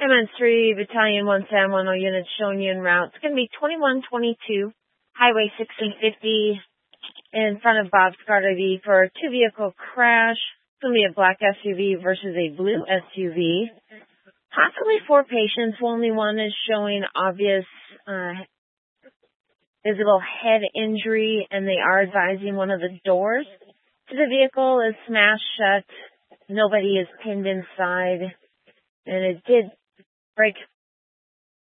MS3 Battalion 1 San Juan units showing you en route. It's going to be 2122 Highway 1650 in front of Bob's Car IV for a two-vehicle crash. It's going to be a black SUV versus a blue SUV. Possibly four patients. Only one is showing obvious visible head injury, and they are advising one of the doors to the vehicle is smashed shut. Nobody is pinned inside, and it did break